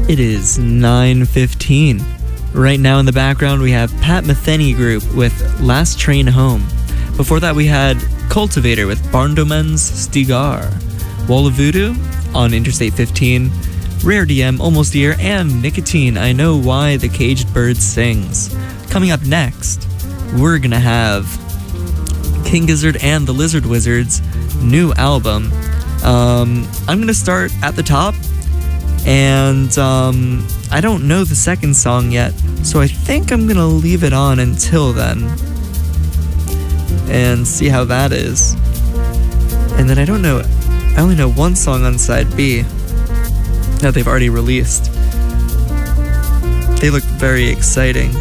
It is 9:15. Right now in the background we have Pat Metheny Group with Last Train Home. Before that we had Cultivator with Barndomens Stigar, Wall of Voodoo on Interstate 15, Rare DM, Almost Dear, and Nicotine, I Know Why the Caged Bird Sings. Coming up next, we're gonna have King Gizzard and the Lizard Wizard's new album. I'm gonna start at the top, and I don't know the second song yet, so I think I'm gonna leave it on until then and see how that is. And then I don't know, I only know one song on side B that they've already released. They look very exciting.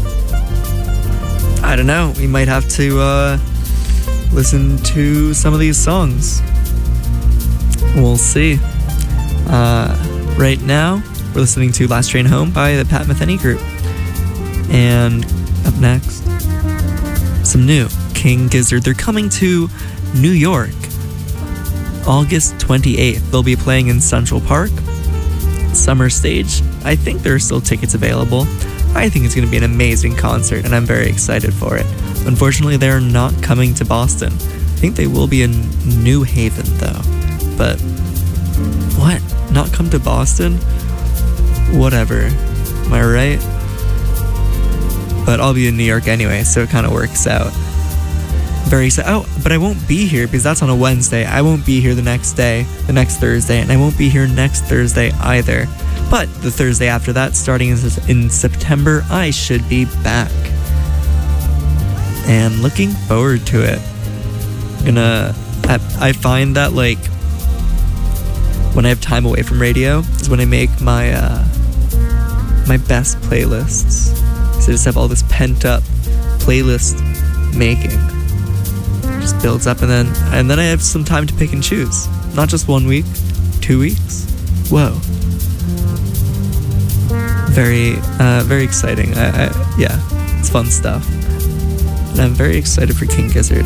I don't know, we might have to listen to some of these songs. We'll see. Right now, we're listening to Last Train Home by the Pat Metheny Group. And up next, some new King Gizzard. They're coming to New York August 28th. They'll be playing in Central Park, Summer Stage. I think there are still tickets available. I think it's going to be an amazing concert, and I'm very excited for it. Unfortunately, they're not coming to Boston. I think they will be in New Haven, though. But, what? Not come to Boston? Whatever. Am I right? But I'll be in New York anyway, so it kind of works out. Very excited. Oh, but I won't be here because that's on a Wednesday. I won't be here the next day, the next Thursday, and I won't be here next Thursday either. But the Thursday after that, starting in September, I should be back. And looking forward to it. I find that, like, when I have time away from radio is when I make my my best playlists. So I just have all this pent up playlist making. It just builds up, and then I have some time to pick and choose. Not just 1 week, 2 weeks. Whoa. Very exciting. Yeah, it's fun stuff. And I'm very excited for King Gizzard.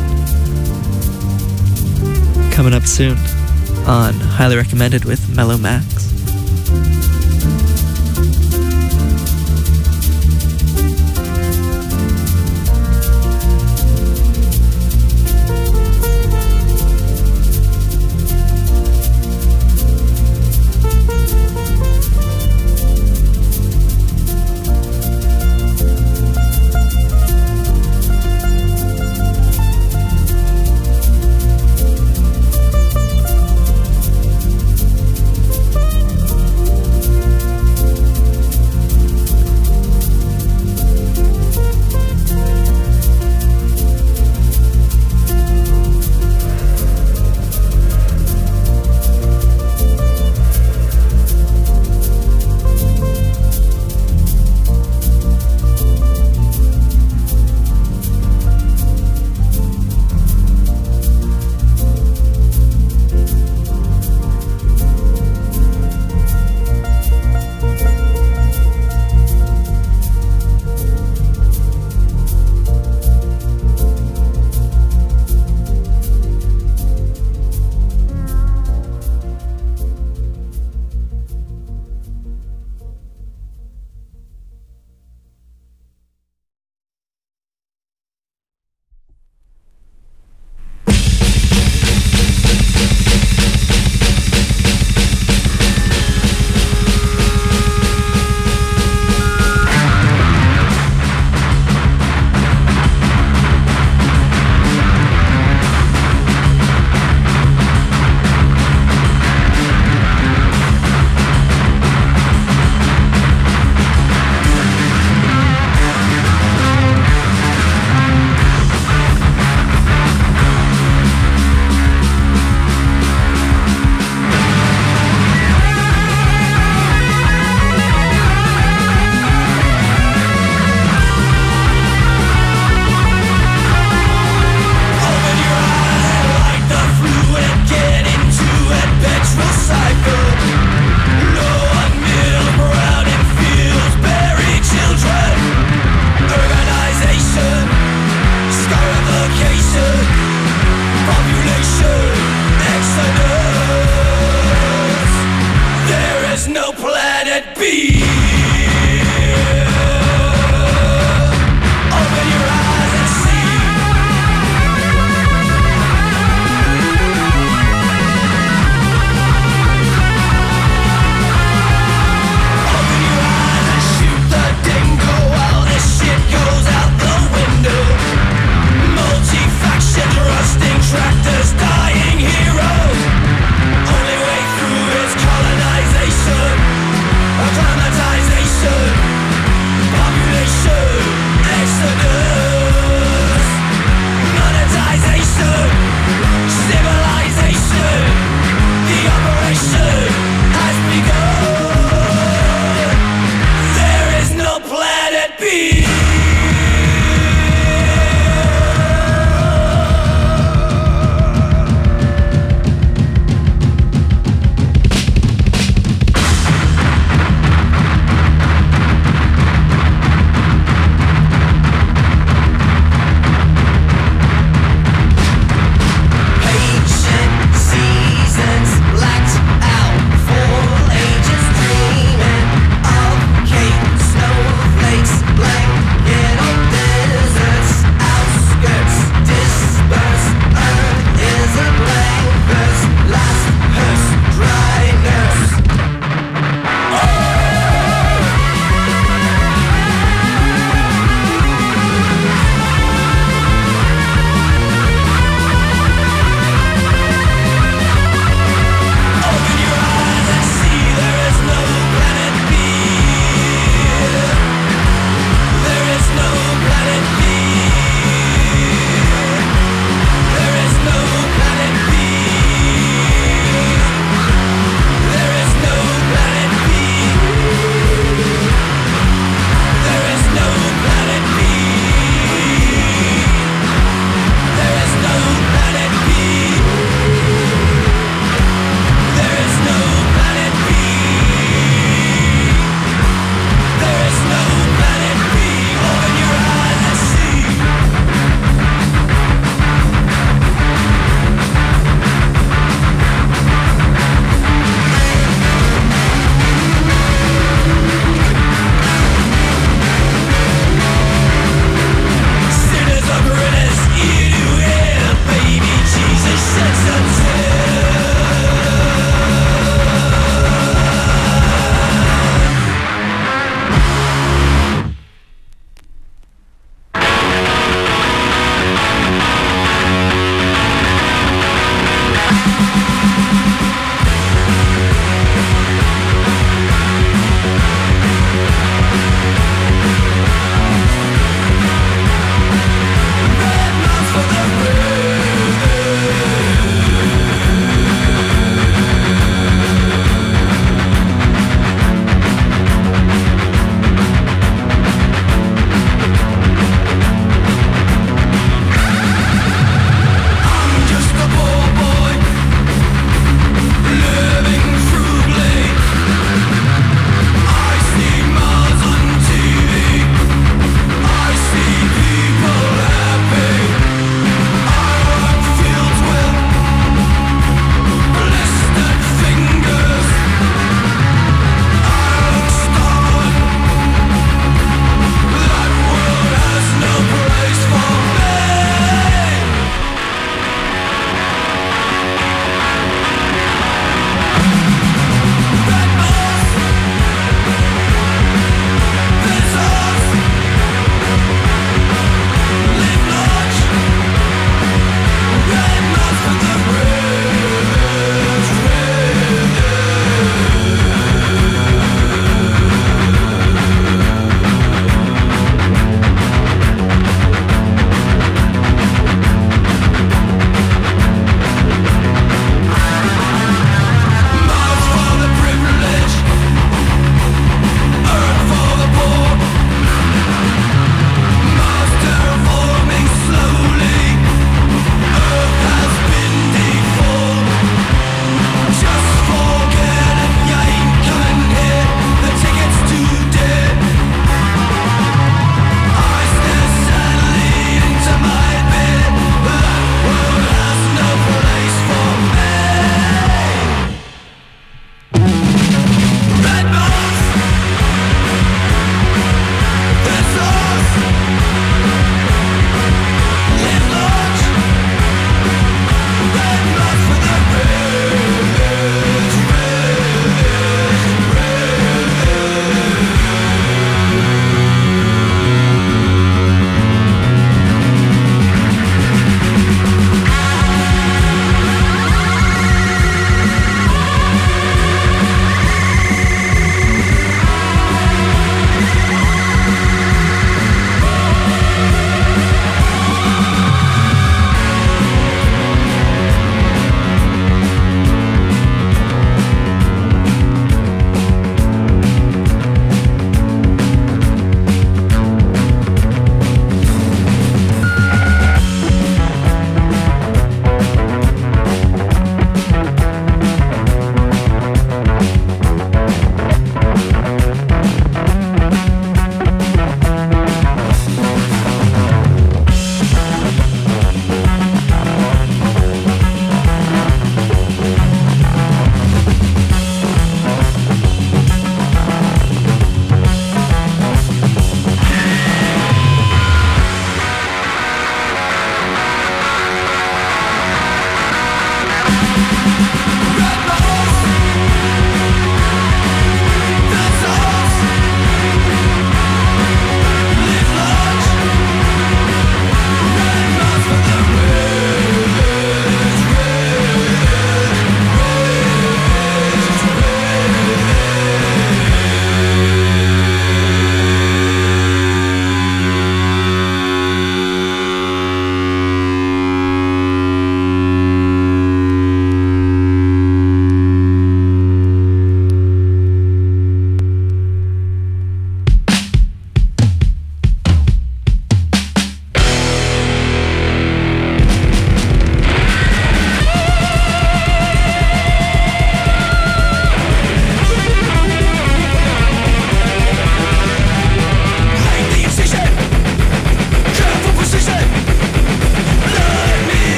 Coming up soon on Highly Recommended with Mellow Max.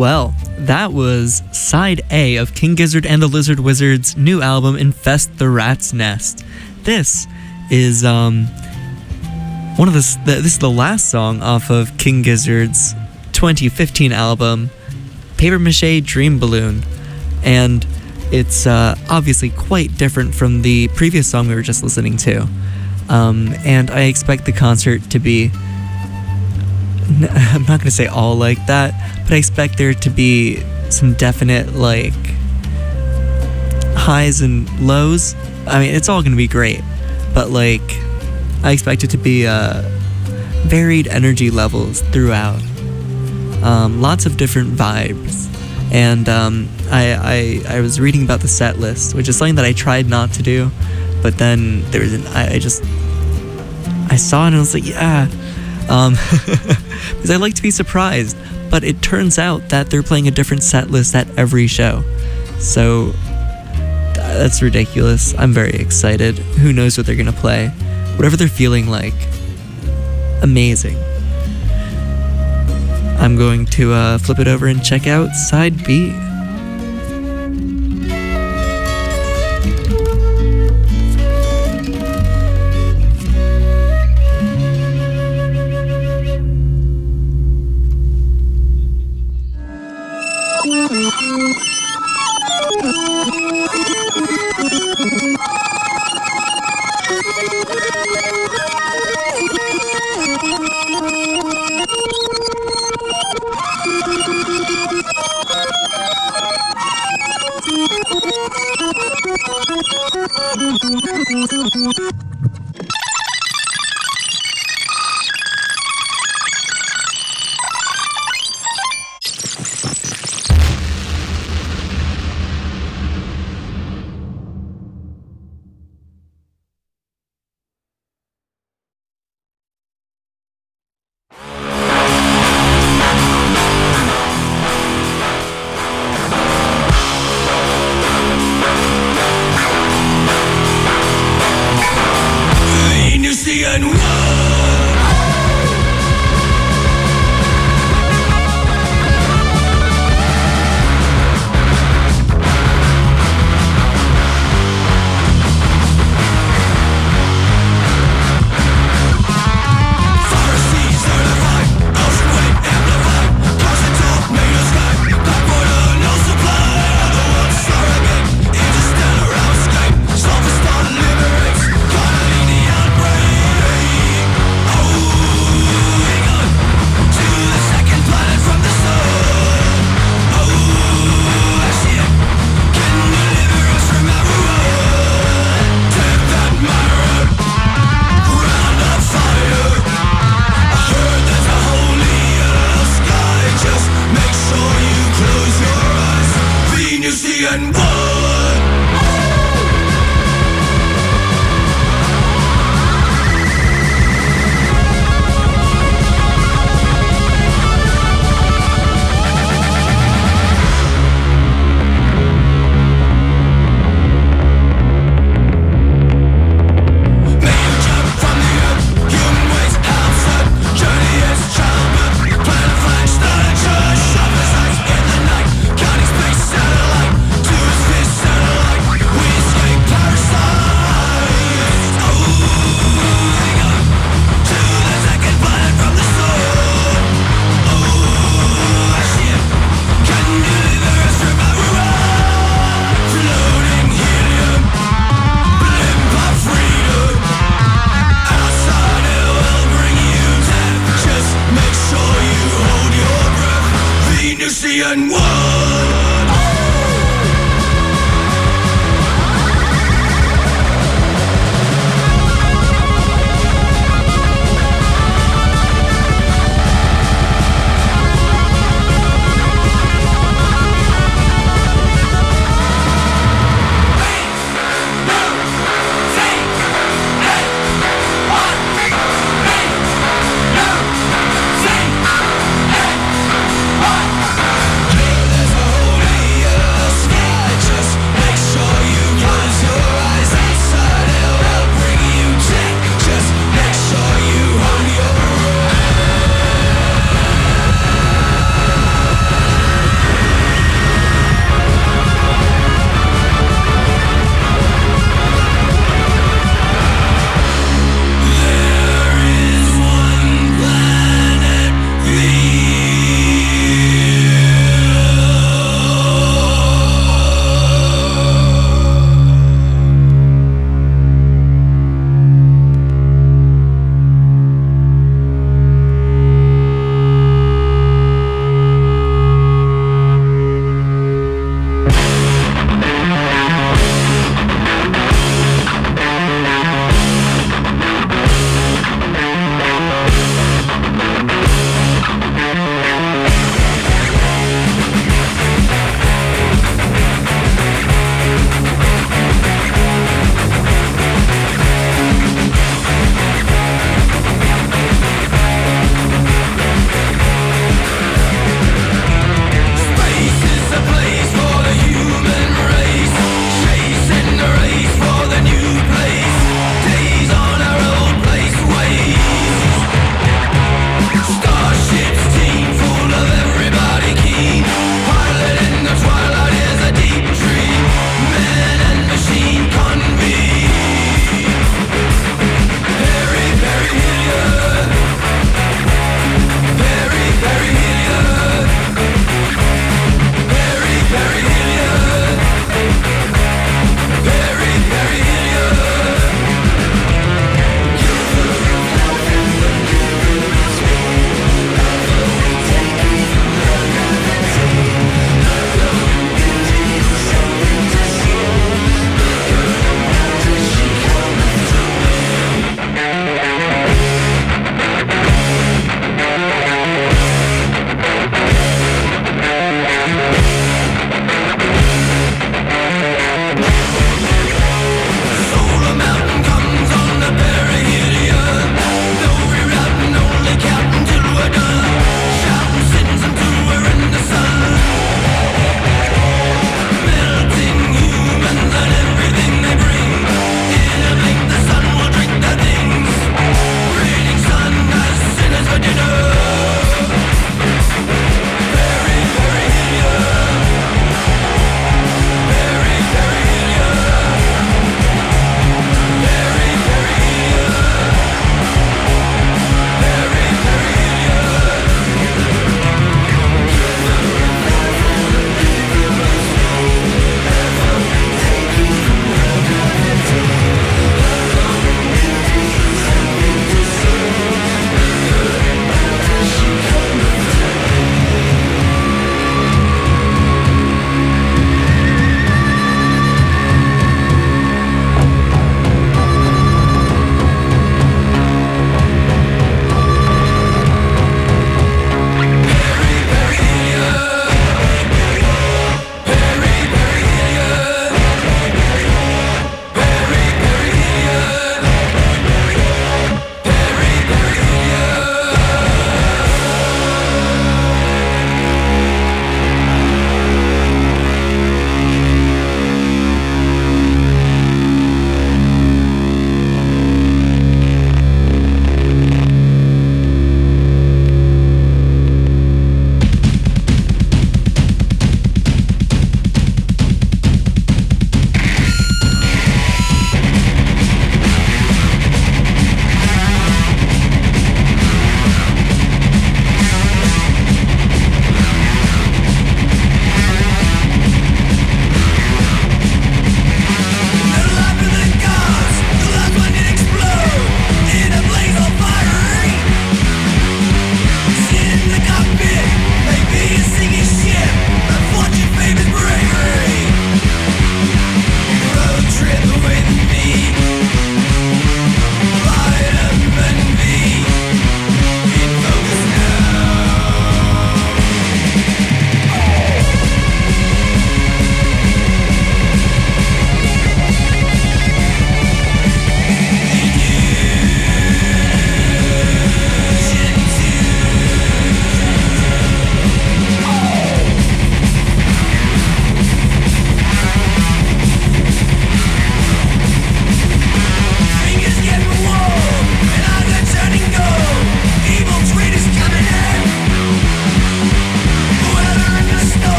Well, that was side A of King Gizzard and the Lizard Wizard's new album, Infest the Rat's Nest. This is this is the last song off of King Gizzard's 2015 album, Paper Mache Dream Balloon, and it's obviously quite different from the previous song we were just listening to. And I expect the concert to be, I'm not going to say all like that, but I expect there to be some definite, like, highs and lows. I mean, it's all going to be great, but, like, I expect it to be varied energy levels throughout. Lots of different vibes. And I was reading about the set list, which is something that I tried not to do, but then there was I saw it and I was like, yeah, because I like to be surprised. But it turns out that they're playing a different set list at every show, so that's ridiculous. I'm very excited. Who knows what they're gonna play? Whatever they're feeling like, amazing. I'm going to flip it over and check out side B.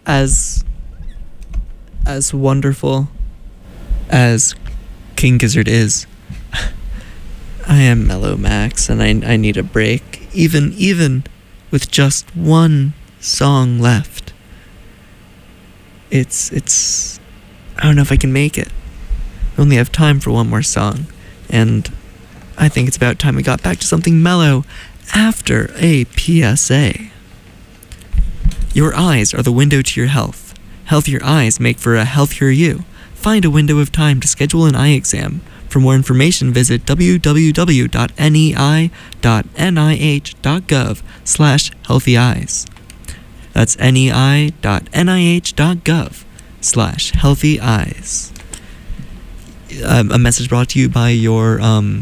as wonderful as King Gizzard is, I am Mellow Max, and I need a break, even with just one song left. It's I don't know if I can make it. I only have time for one more song, and I think it's about time we got back to something mellow after a PSA. Your eyes are the window to your health. Healthier eyes make for a healthier you. Find a window of time to schedule an eye exam. For more information, visit www.nei.nih.gov/healthyeyes. That's nei.nih.gov/healthyeyes. A message brought to you by your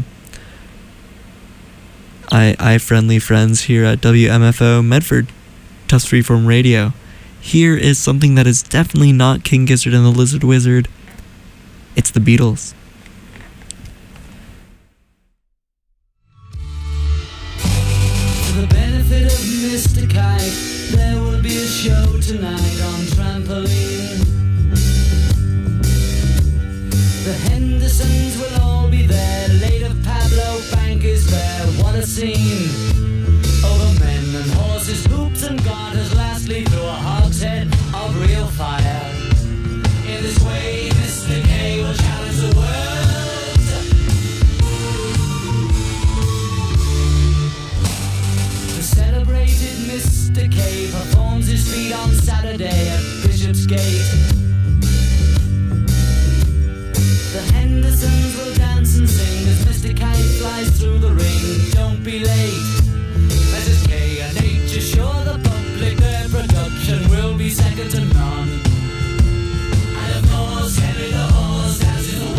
eye-friendly friends here at WMFO Medford, Tufts Freeform Radio. Here is something that is definitely not King Gizzard and the Lizard Wizard. It's the Beatles. For the benefit of Mr. Kite, there will be a show tonight on trampoline. The Hendersons will all be there. Late of Pablo Bank is there. What a scene! Over men and horses, hoops and garters. Lastly, through a hogshead of real fire. In this way, Mr. K will challenge the world. The celebrated Mr. K performs his feat on Saturday at Bishopsgate. The Hendersons will dance and sing as Mr. Kite flies through the ring. Don't be late, Mrs. K and H assure the public their production will be second to none. And of course, Henry the Horse dances the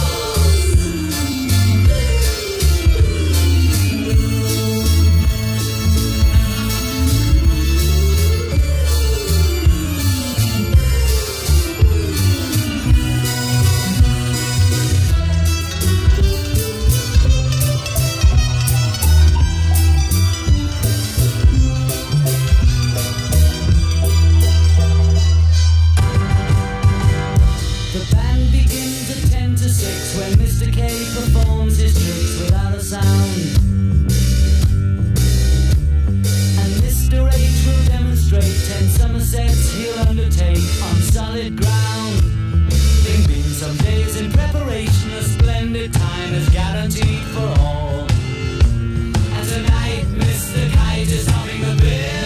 performs his tricks without a sound. And Mr. H will demonstrate 10 Somersets he'll undertake on solid ground. There been some days in preparation, a splendid time is guaranteed for all. And tonight Mr. Kite is humming the bill.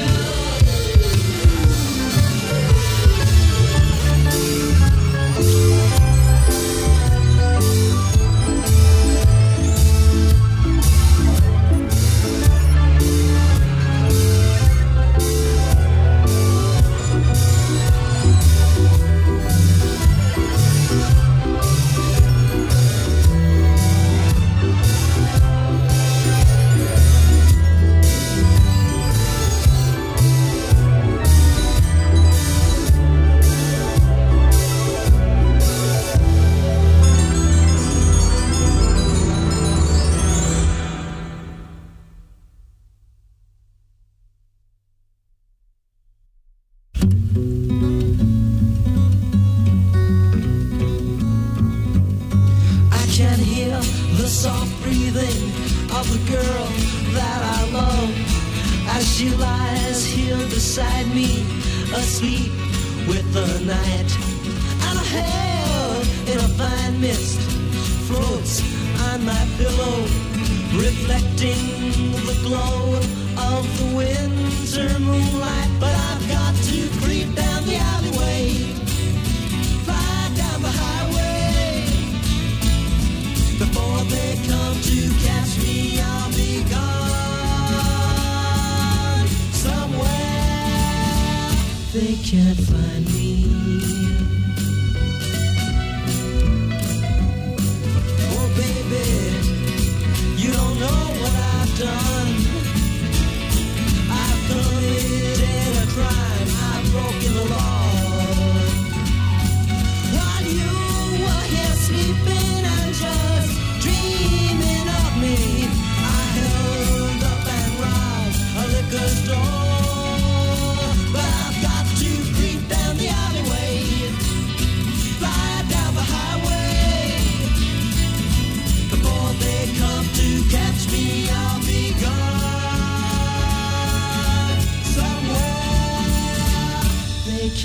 But I've got to creep down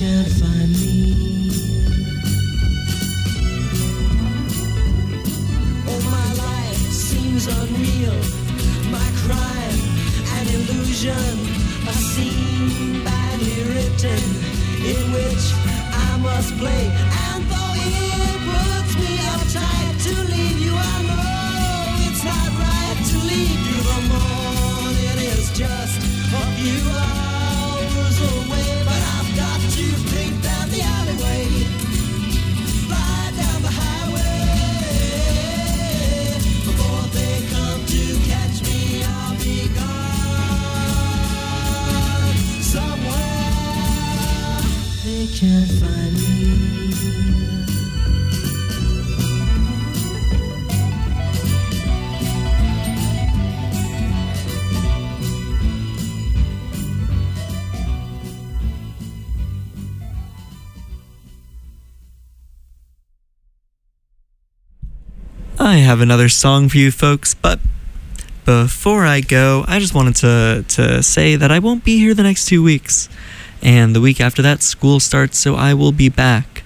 can't find me. Oh, my life seems unreal. My crime, an illusion, a scene badly written, in which I must play. And though it puts me uptight to leave you, I know it's not right to leave you. The morning is just a few hours away, but I've got to take down the alleyway, fly down the highway. Before they come to catch me, I'll be gone somewhere. They can't find me. I have another song for you folks, but before I go, I just wanted to say that I won't be here the next 2 weeks, and the week after that school starts, so I will be back.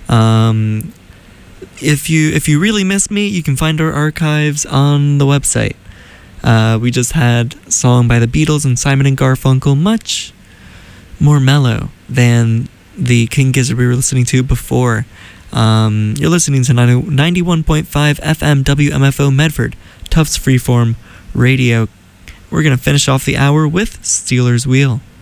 If you really miss me, you can find our archives on the website. We just had a song by the Beatles and Simon and Garfunkel, much more mellow than the King Gizzard we were listening to before. You're listening to 91.5 FM WMFO Medford, Tufts Freeform Radio. We're going to finish off the hour with Steelers Wheel.